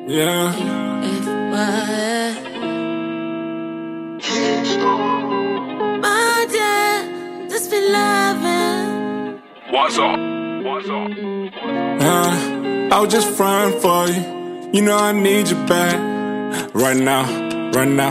Yeah. My dear, just be loving. What's up? What's up? I was just frontin' for you. You know I need you back. Right now, right now.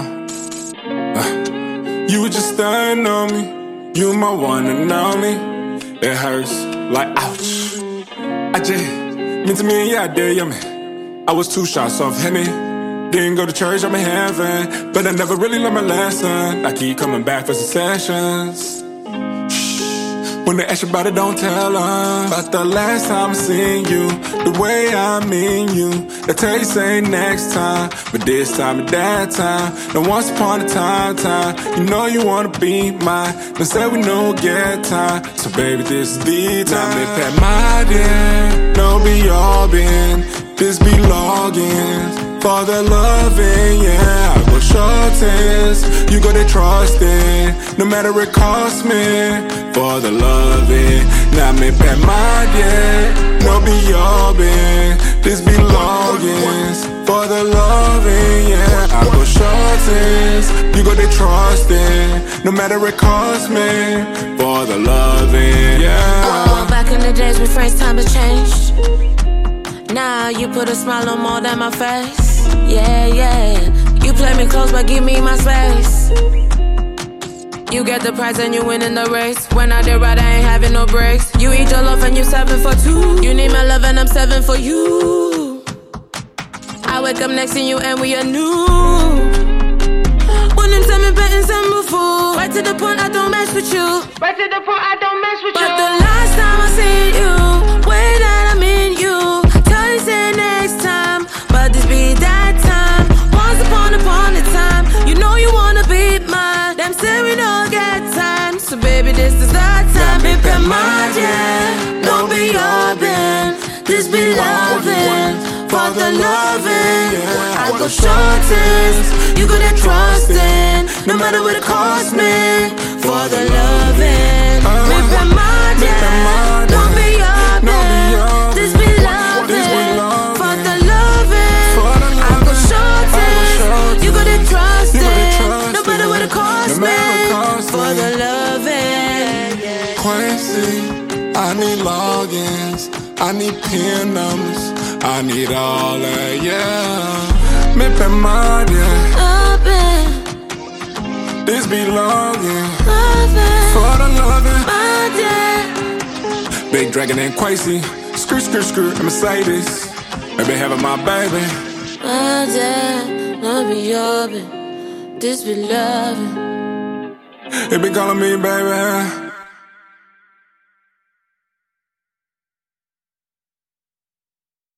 You were just stunning on me. You my one and only. It hurts like ouch. I just meant to me, yeah, I did, yeah, man. I was 2 shots off Henny. Didn't go to church, I'm in heaven. But I never really learned my lesson. I keep coming back for some sessions. When they ask you about it, don't tell them about the last time I seen you, the way I mean you. They tell you say next time, but this time and that time. Now once upon a time, you know you wanna be mine. They say we no get time, so baby this is the time. They pat my dear, no be all been. This be logins for the loving, yeah. I go shortest, you go to trust it. No matter it costs me, for the loving. Now me pat my dear, no be your been. This be logins for the loving, yeah. I go shortest, you go to trust it. No matter it costs me, for the loving, yeah. Oh, back in the days when FaceTime has changed. Now you put a smile on more than my face. Yeah, yeah. You play me close but give me my space. You get the prize and you win in the race. When I did right, I ain't having no breaks. You eat your love and you 7 for 2. You need my love and I'm 7 for you. I wake up next to you and we are new. When them tell me betting some before. Right to the point, I don't mess with you. Right to the point, I don't mess with you. But the last time I seen you, way that I mean you. Tell you say next time, but this be that time. Once upon a time, you know you wanna be mine. Them say we don't get time, so baby this is our time. Be my yeah, don't be your band. This be loving, for the loving. I go shortest, you go to trust in. No matter what it costs me, for the loving. Be my yeah, don't be your band. This be loving, for the loving. I go shortest, you go to trust in. No matter what it costs me, for the loving. Quincy, I need logins, I need PIN numbers, I need all that, yeah. Me pe madie, this be login, for the loving. Big Dragon and Quincy, screw, and Mercedes. Maybe having my baby. My dad, no be your been, this be loving. They been calling me baby.